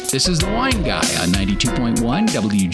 This is The Wine Guy on 92.1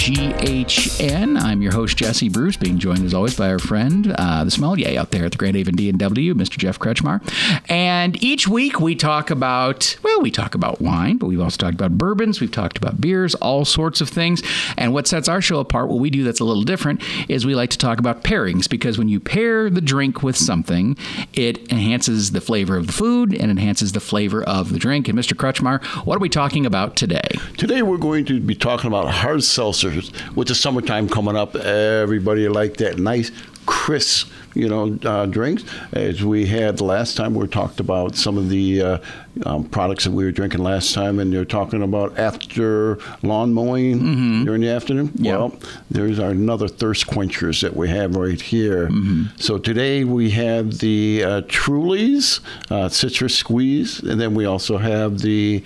WGHN. I'm your host, Jesse Bruce, being joined as always by our friend, the sommelier out there at the Grand Haven D&W, Mr. Jeff Kretschmar. And each week we talk about wine, but we've also talked about bourbons, we've talked about beers, all sorts of things. And what sets our show apart, what we do that's a little different, is we like to talk about pairings, because when you pair the drink with something, it enhances the flavor of the food and enhances the flavor of the drink. And Mr. Kretschmar, what are we talking about today? Today we're going to be talking about hard seltzers. With the summertime coming up, everybody like that nice, crisp, drinks. As we had last time, we talked about some of the products that we were drinking last time, and they're talking about after lawn mowing during the afternoon. Yeah. Well, there's another thirst quenchers that we have right here. So today we have the Truly's Citrus Squeeze, and then we also have the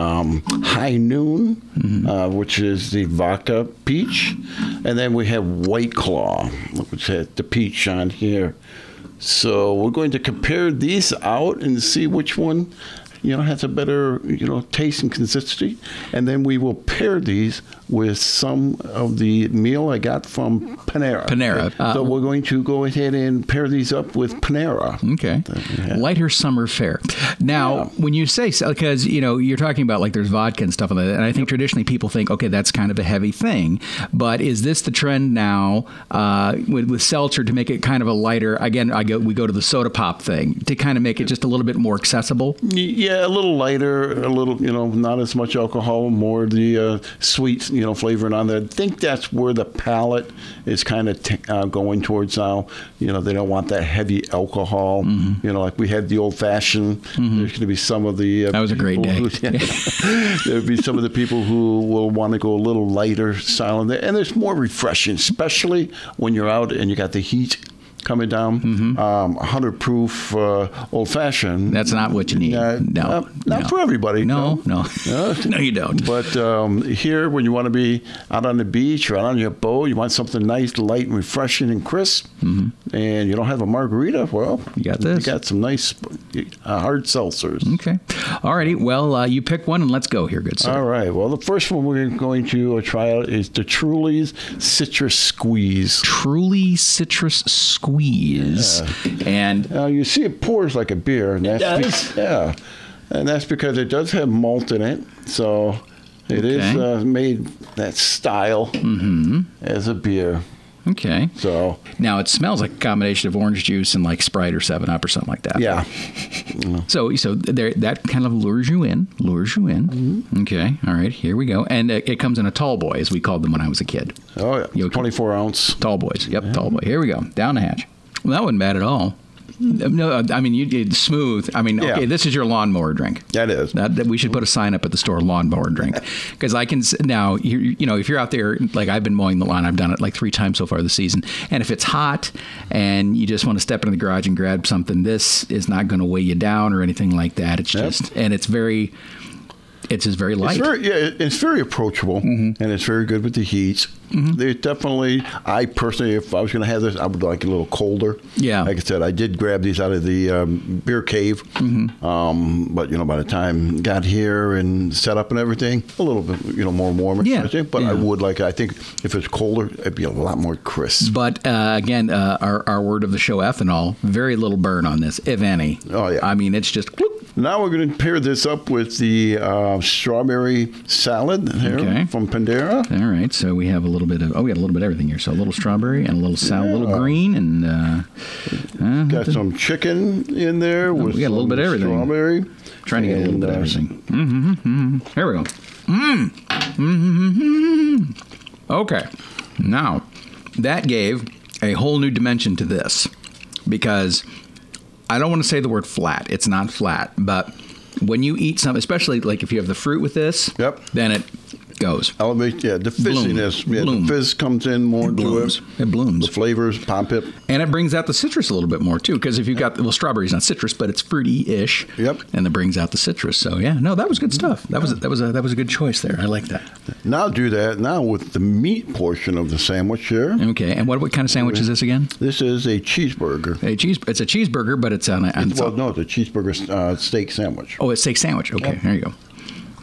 High Noon, which is the vodka peach, and then we have White Claw, which has the peach on here. So we're going to compare these out and see which one has a better, taste and consistency. And then we will pair these with some of the meal I got from Panera. So we're going to go ahead and pair these up with Panera. Okay. Lighter summer fare. Now, when you say, because, you're talking about like there's vodka and stuff like that, and I think traditionally people think, okay, that's kind of a heavy thing. But is this the trend now with seltzer to make it kind of a lighter, again, we go to the soda pop thing, to kind of make it just a little bit more accessible? Yeah, a little lighter, a little, not as much alcohol, more the sweet, flavoring on there. I think that's where the palate is kind of going towards now. They don't want that heavy alcohol. Like we had the old fashioned. There's going to be some of the that was a great day. There'll be some of the people who will want to go a little lighter style in there, and it's more refreshing, especially when you're out and you got the heat coming down. 100 proof old fashioned. That's not what you need. Not for everybody. No, you don't. But here, when you want to be out on the beach or out on your boat, you want something nice, light, and refreshing and crisp, and you don't have a margarita, well, you got this. You got some nice hard seltzers. Okay. All righty. Well, you pick one and let's go here, good sir. All right. Well, the first one we're going to try out is the Truly's Citrus Squeeze. Truly Citrus Squeeze. Yeah. And you see it pours like a beer. And it does. And that's because it does have malt in it. So it is made that style as a beer. Okay. So now it smells like a combination of orange juice and like Sprite or 7-Up or something like that. Yeah. So there, that kind of lures you in. Okay. All right. Here we go. And it comes in a tall boy, as we called them when I was a kid. Oh yeah. 24 ounce. Tall boys. Yep. Tall boy. Here we go. Down the hatch. Well, that wasn't bad at all. No, I mean, you did smooth. I mean, okay, this is your lawnmower drink. That is. That we should put a sign up at the store, lawnmower drink. Because I can, now, if you're out there, like I've been mowing the lawn, I've done it like 3 times so far this season. And if it's hot and you just want to step into the garage and grab something, this is not going to weigh you down or anything like that. It's just, and it's just very light. It's very approachable, and it's very good with the heat. There's definitely, I personally, if I was going to have this, I would like it a little colder. Yeah. Like I said, I did grab these out of the beer cave, but by the time got here and set up and everything, a little bit, more warmer. Yeah. But I would I think if it's colder, it'd be a lot more crisp. But again, our word of the show, ethanol, very little burn on this, if any. Oh yeah. I mean, it's just. Whoop. Now we're going to pair this up with the strawberry salad here from Panera. All right, so we have a little bit of, we got a little bit of everything here. So a little strawberry and a little salad, a little green, and got some chicken in there with we got a little bit of everything. Strawberry. Trying to get a little bit of everything. Here we go. Okay, now that gave a whole new dimension to this, because I don't want to say the word flat. It's not flat, but when you eat something, especially like if you have the fruit with this, then it goes. Elevate, the fizziness. The fizz comes in more to it. It blooms. The flavors pop it. And it brings out the citrus a little bit more, too, because if you've got, strawberry's not citrus, but it's fruity-ish. Yep. And it brings out the citrus. So, that was good stuff. That was a good choice there. I like that. Now do that now with the meat portion of the sandwich here. Okay. And what kind of sandwich is this again? This is a cheeseburger. It's a cheeseburger, but it's on it's a cheeseburger steak sandwich. Oh, it's steak sandwich. Okay. There you go.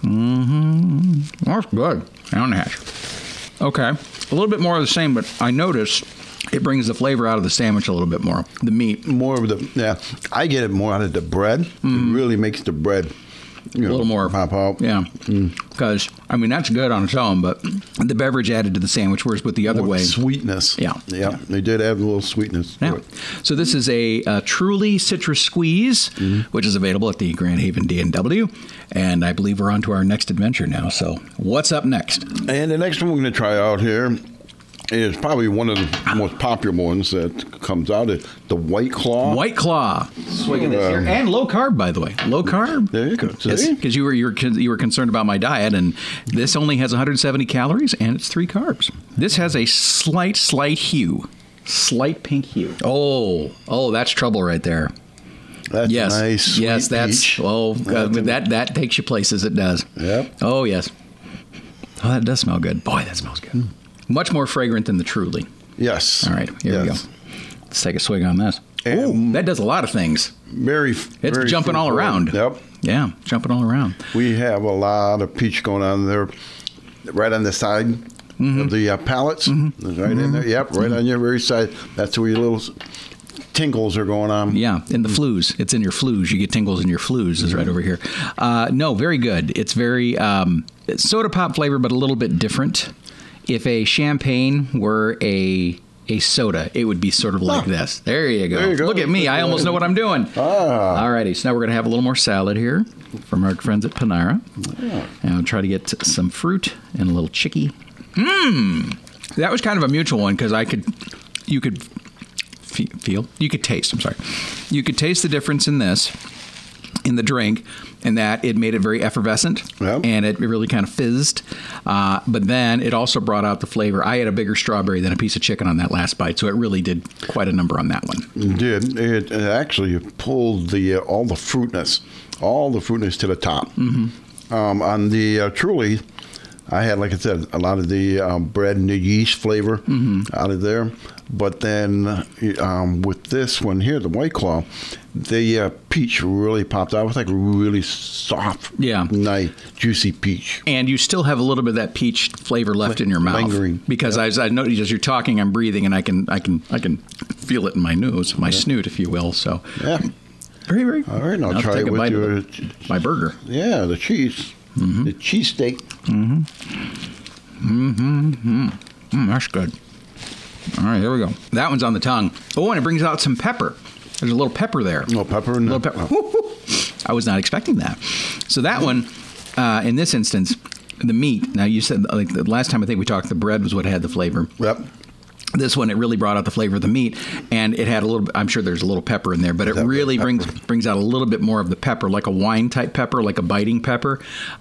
That's good. Pound hash. Okay. A little bit more of the same, but I notice it brings the flavor out of the sandwich a little bit more. The meat. More of the, yeah. I get it more out of the bread. It really makes the bread, A little more. pop out. Yeah. Because, I mean, that's good on its own, but the beverage added to the sandwich, whereas with the other More way. sweetness. Yeah. Yeah. They did add a little sweetness to Yeah. it. So this is a Truly Citrus Squeeze, which is available at the Grand Haven D&W. And I believe we're on to our next adventure now. So what's up next? And the next one we're going to try out here is probably one of the most popular ones that comes out. Is the White Claw. White Claw. Swigging this here. And low carb, by the way. Low carb. There you go. Yes, See? because you were concerned about my diet, and this only has 170 calories, and it's 3 carbs. This has a slight hue. Slight pink hue. Oh, that's trouble right there. That's Yes. nice. Sweet Yes, that's peach. that takes you places. It does. Yep. Oh yes. Oh, that does smell good. Boy, that smells good. Much more fragrant than the Truly. Yes. All right, here we go. Yes. Let's take a swig on this. And- Ooh, that does a lot of things. Very. It's very jumping all fruit-forward. around. Yep. Yeah, jumping all around. We have a lot of peach going on there, right on the side of the pallets. It's right in there. Yep, right on your very side. That's where your little tingles are going on. Yeah, in the flues. It's in your flues. You get tingles in your flues. Is right over here. No, very good. It's very it's soda pop flavor, but a little bit different. If a champagne were a soda, it would be sort of like this. There you go. There you go. Look at me. I almost know what I'm doing. Ah. All righty. So now we're going to have a little more salad here from our friends at Panera. Yeah. And I'll try to get some fruit and a little chicky. That was kind of a mutual one because you could taste. I'm sorry. You could taste the difference in this, in the drink, and that it made it very effervescent, Yep. and it really kind of fizzed. But then it also brought out the flavor. I had a bigger strawberry than a piece of chicken on that last bite, so it really did quite a number on that one. It did. It actually pulled all the fruitness to the top. On the Truly, I had, like I said, a lot of the bread and the yeast flavor out of there. But then with this one here, the White Claw, the peach really popped out. It was like really soft, nice, juicy peach. And you still have a little bit of that peach flavor left in your mouth. Lingering. Because as I noticed, as you're talking, I'm breathing, and I can feel it in my nose, my snoot, if you will. So Yeah. very, very. All right, I'll try take it a with bite your... of my burger. Yeah, the cheese. The cheese steak. That's good. All right, here we go. That one's on the tongue. Oh, and it brings out some pepper. There's a little pepper there. No pepper in A little there. pepper. I was not expecting that. So that one, in this instance, the meat. Now you said like the last time I think we talked, the bread was what had the flavor. Yep. This one, it really brought out the flavor of the meat, and it had a little. I'm sure there's a little pepper in there, but it That really pepper. brings out a little bit more of the pepper, like a wine type pepper, like a biting pepper.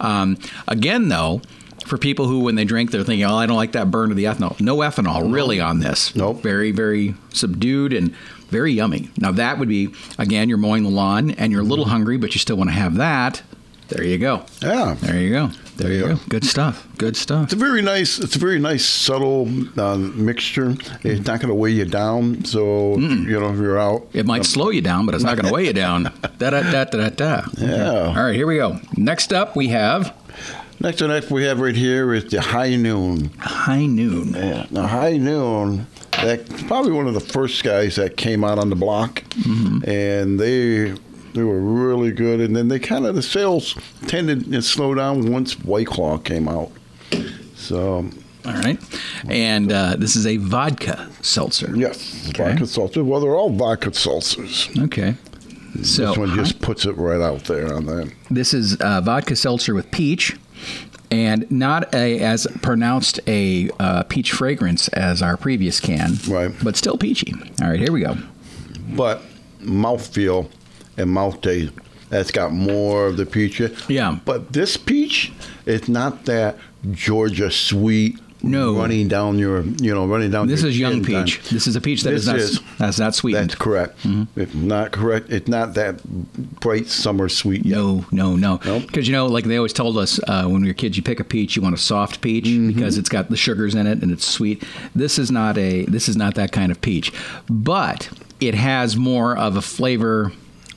Again, though, for people who, when they drink, they're thinking, "Oh, I don't like that burn of the ethanol." No ethanol, really, on this. Nope. Very, very subdued and very yummy. Now that would be, again, you're mowing the lawn and you're a little hungry, but you still want to have that. There you go. Yeah. There you go. There you go. Good stuff. Good stuff. It's a very nice subtle mixture. It's not going to weigh you down. So if you're out. It might slow you down, but it's not going to weigh you down. Da-da-da-da-da. Yeah. All right, here we go. Next up, we have Next we have right here is the High Noon. High Noon. Yeah. Now High Noon, that's probably one of the first guys that came out on the block, and they were really good. And then the sales tended to slow down once White Claw came out. So. All right. And this is a vodka seltzer. Yes, Okay. vodka seltzer. Well, they're all vodka seltzers. Okay. So This one just puts it right out there on that. this is vodka seltzer with peach, and not as pronounced a peach fragrance as our previous can, Right. but still peachy. All right, here we go. But mouthfeel and mouth taste, that's got more of the peach. Yeah. But this peach, it's not that Georgia sweet. No. Running down This your is young chin peach. time. This is a peach This is. that's not sweetened. That's correct. If not correct, it's not that bright summer sweet yet. No. Nope. Because, like they always told us when we were kids, you pick a peach, you want a soft peach because it's got the sugars in it and it's sweet. This is not that kind of peach. But it has more of a flavor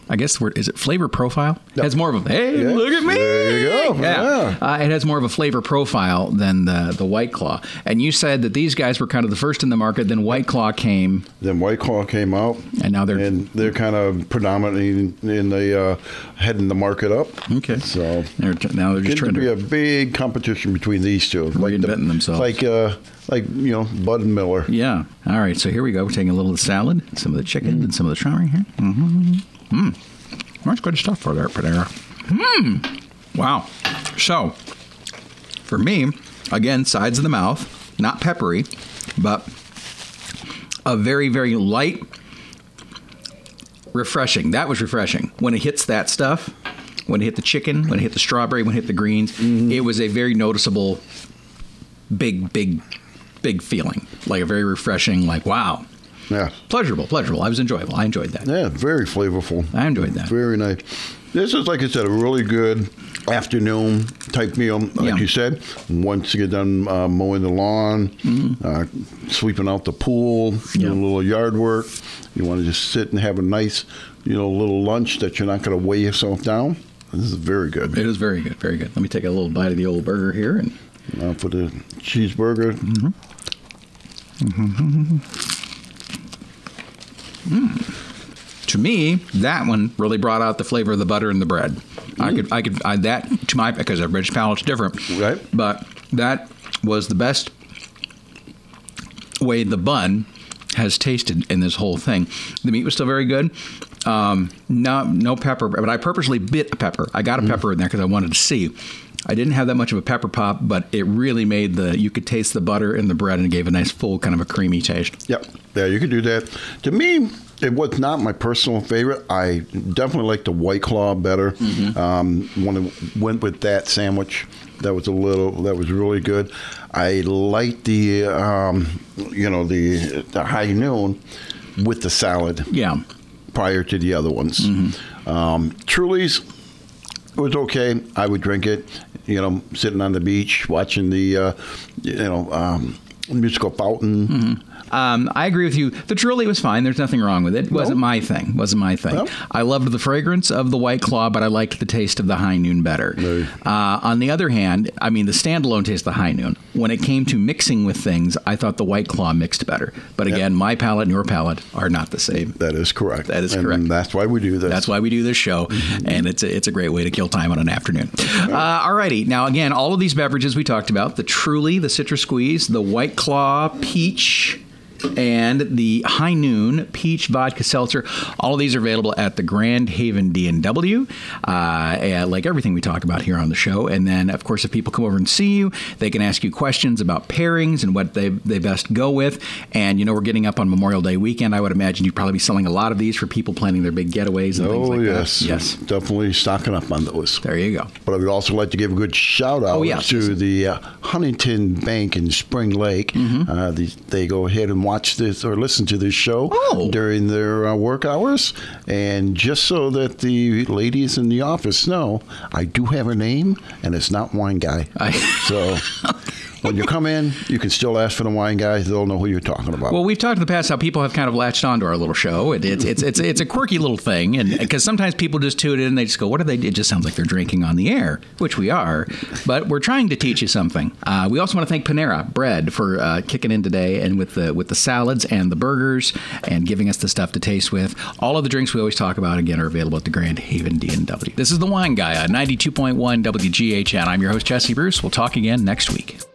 I guess is it flavor profile? Yep. It has more of a, hey, Yeah. look at me. There you go. Yeah. It has more of a flavor profile than the White Claw. And you said that these guys were kind of the first in the market. Then White Claw came. Then White Claw came out. And now they're kind of predominantly in the heading the market up. Okay. So now they're just trying to be a big competition between these two. Reinventing themselves. Like Bud and Miller. Yeah. All right. So here we go. We're taking a little of the salad, some of the chicken, and some of the shrimp here. That's good stuff for there, Panera. Wow. So, for me, again, sides of the mouth, not peppery, but a very, very light, refreshing. That was refreshing. When it hits that stuff, when it hit the chicken, when it hit the strawberry, when it hit the greens, it was a very noticeable, big feeling. Like a very refreshing, like, wow. Yeah. Pleasurable. I was enjoyable. I enjoyed that. Yeah, very flavorful. I enjoyed that. Very nice. This is, like I said, a really good afternoon type meal. Like you said, once you get done mowing the lawn, sweeping out the pool, doing a little yard work, you want to just sit and have a nice, little lunch that you're not going to weigh yourself down. This is very good. It is very good. Very good. Let me take a little bite of the old burger here. And for the cheeseburger. To me, that one really brought out the flavor of the butter and the bread. I could add that to my, because everybody's palate's different. Right. But that was the best way the bun has tasted in this whole thing. The meat was still very good. No pepper, but I purposely bit a pepper. I got a pepper in there because I wanted to see. I didn't have that much of a pepper pop, but it really made you could taste the butter in the bread and it gave a nice full kind of a creamy taste. Yep. Yeah, you could do that. To me, it was not my personal favorite. I definitely like the White Claw better. When I went with that sandwich, that was really good. I liked the the high noon with the salad. Yeah. Prior to the other ones. Truly's, it was okay. I would drink it, sitting on the beach, watching the, musical fountain. I agree with you. The Truly was fine. There's nothing wrong with it. Wasn't my thing. No. I loved the fragrance of the White Claw, but I liked the taste of the High Noon better. Right. On the other hand, the standalone taste of the High Noon, when it came to mixing with things, I thought the White Claw mixed better. But again, my palate and your palate are not the same. That is correct. And that's why we do this. That's why we do this show, and it's a great way to kill time on an afternoon. All righty. Now, again, all of these beverages we talked about, the Truly, the Citrus Squeeze, the White Claw Peach, and the High Noon Peach Vodka Seltzer. All of these are available at the Grand Haven D&W, like everything we talk about here on the show. And then, of course, if people come over and see you, they can ask you questions about pairings and what they best go with. And, we're getting up on Memorial Day weekend. I would imagine you'd probably be selling a lot of these for people planning their big getaways and things like that. Yes. Definitely stocking up on those. There you go. But I would also like to give a good shout out to the Huntington Bank in Spring Lake. They go ahead and watch this or listen to this show during their work hours. And just so that the ladies in the office know, I do have a name, and it's not Wine Guy. So when you come in, you can still ask for the Wine Guy. They'll know who you're talking about. Well, we've talked in the past how people have kind of latched onto our little show. It's a quirky little thing, and because sometimes people just tune in and they just go, "What are they?" It just sounds like they're drinking on the air, which we are. But we're trying to teach you something. We also want to thank Panera Bread for kicking in today and with the salads and the burgers and giving us the stuff to taste with. All of the drinks we always talk about again are available at the Grand Haven D&W. This is the Wine Guy on 92.1 WGHN. I'm your host Jesse Bruce. We'll talk again next week.